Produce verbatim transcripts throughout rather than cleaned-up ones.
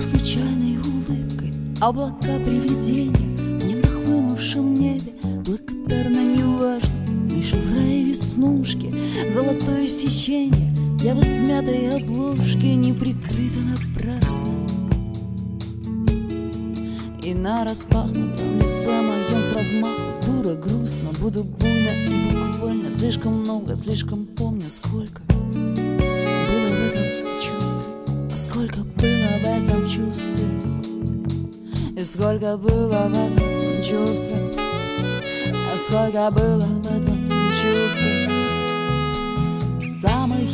случайной улыбкой облака привидения, не в нахлынувшем небе, благодарно неважно. Мишура и веснушки, золотое сечение, я в измятой обложке, не прикрыта напрасно. И на распахнутом лице моем с размаху дура грустно, буду буйно и буквально. Слишком много, слишком помню, сколько было в этом чувстве, а сколько было в этом чувстве, и сколько было в этом чувстве, а сколько было в этом чувстве. Самые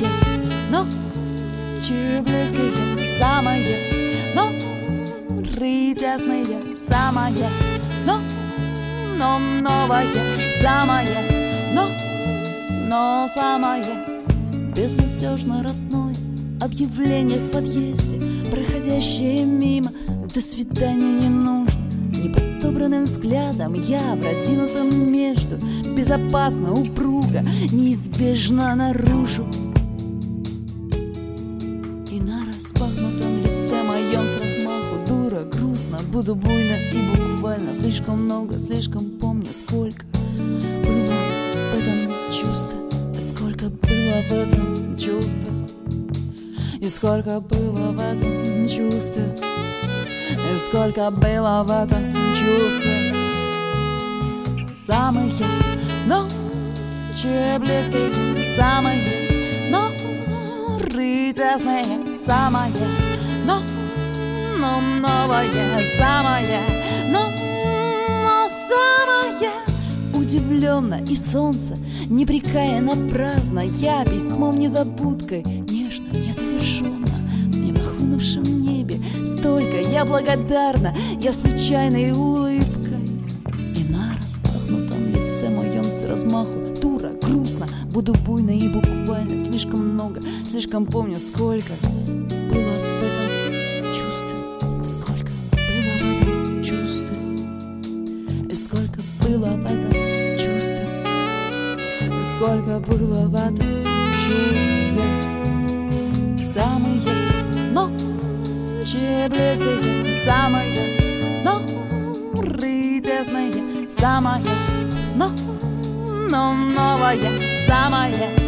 ночи близкие, самые норы тесные, самое, но, но новое, самое, но, но самое безнадежно родное объявление в подъезде, проходящее мимо. До свидания не нужно. Неподобранным взглядом я в разинутом между, безопасно, упруго, неизбежно наружу. И на распахнутом лице моем с размаху дура грустно, буду буйно и буквально. Слишком много, слишком помню, сколько было в этом чувстве, сколько было в этом чувстве, и сколько было в этом чувстве, и сколько было в этом чувстве. Самые ночи близкие, самые норы тесные, самое, но, но новое, самое, но, но самое удивленно. И солнце непрекаянно праздно, я письмом незабудкой, нежно, незавершенно, мне в нахлынувшем небе столько, я благодарна, я случайной улыбкой. И на распахнутом лице моем с размаху дура грустно, буду буйно и буквально. Слишком много, слишком помню, сколько было в этом чувстве, сколько было в этом чувстве, и сколько было в этом чувстве, и сколько было в этом чувстве. Самые ночи близкие, самые норы тесные, самое, но, но новое, самое,